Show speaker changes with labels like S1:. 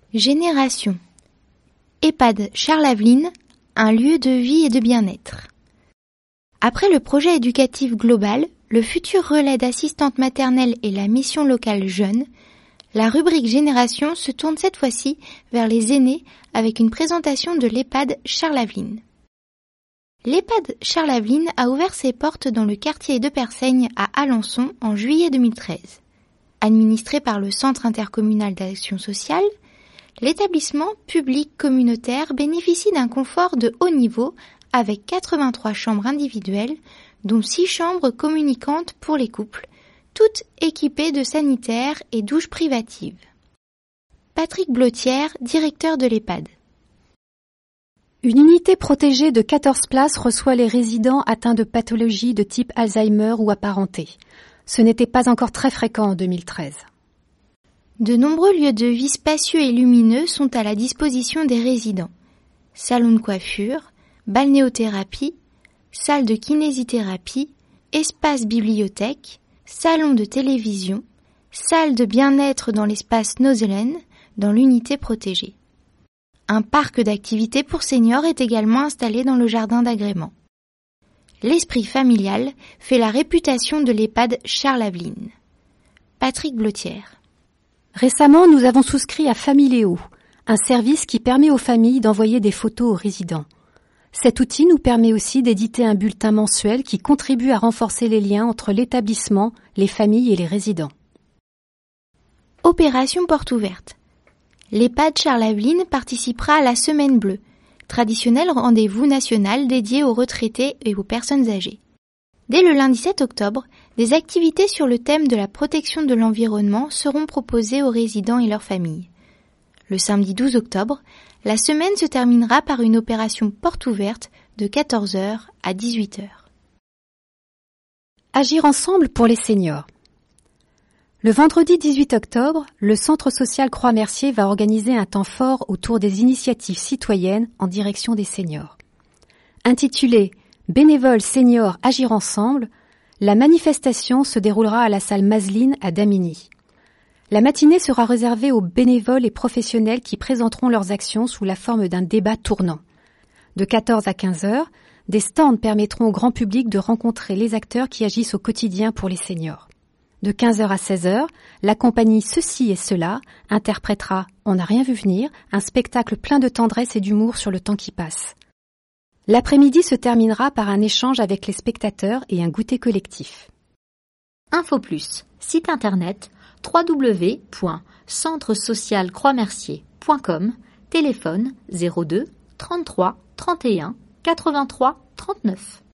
S1: Génération. EHPAD Charles-Aveline, un lieu de vie et de bien-être. Après le projet éducatif global, le futur relais d'assistante maternelle et la mission locale jeune, la rubrique Génération se tourne cette fois-ci vers les aînés avec une présentation de l'EHPAD Charles-Aveline. L'EHPAD Charles-Aveline a ouvert ses portes dans le quartier de Persaigne à Alençon en juillet 2013. Administré par le Centre intercommunal d'action sociale, l'établissement public communautaire bénéficie d'un confort de haut niveau avec 83 chambres individuelles, dont 6 chambres communicantes pour les couples, toutes équipées de sanitaires et douches privatives. Patrick Blotière, directeur de l'EHPAD.
S2: Une unité protégée de 14 places reçoit les résidents atteints de pathologies de type Alzheimer ou apparentées. Ce n'était pas encore très fréquent en 2013.
S1: De nombreux lieux de vie spacieux et lumineux sont à la disposition des résidents. Salon de coiffure, balnéothérapie, salle de kinésithérapie, espace bibliothèque, salon de télévision, salle de bien-être dans l'espace Nozelen, dans l'unité protégée. Un parc d'activités pour seniors est également installé dans le jardin d'agrément. L'esprit familial fait la réputation de l'EHPAD Charles-Aveline. Patrick Blotière.
S2: Récemment, nous avons souscrit à Familéo, un service qui permet aux familles d'envoyer des photos aux résidents. Cet outil nous permet aussi d'éditer un bulletin mensuel qui contribue à renforcer les liens entre l'établissement, les familles et les résidents.
S1: Opération Porte Ouverte. L'EHPAD Charles-Aveline participera à la Semaine Bleue, traditionnel rendez-vous national dédié aux retraités et aux personnes âgées. Dès le lundi 7 octobre, des activités sur le thème de la protection de l'environnement seront proposées aux résidents et leurs familles. Le samedi 12 octobre, la semaine se terminera par une opération porte ouverte de 14h à 18h.
S2: Agir ensemble pour les seniors. Le vendredi 18 octobre, le Centre social Croix-Mercier va organiser un temps fort autour des initiatives citoyennes en direction des seniors. Intitulé « Bénévoles seniors agir ensemble », la manifestation se déroulera à la salle Mazeline à Damigny. La matinée sera réservée aux bénévoles et professionnels qui présenteront leurs actions sous la forme d'un débat tournant. De 14 à 15 heures, des stands permettront au grand public de rencontrer les acteurs qui agissent au quotidien pour les seniors. De 15h à 16h, la compagnie Ceci et Cela interprétera « On n'a rien vu venir », un spectacle plein de tendresse et d'humour sur le temps qui passe. L'après-midi se terminera par un échange avec les spectateurs et un goûter collectif.
S3: Info Plus, site internet www.centresocialcroixmercier.com, téléphone 02 33 31 83 39.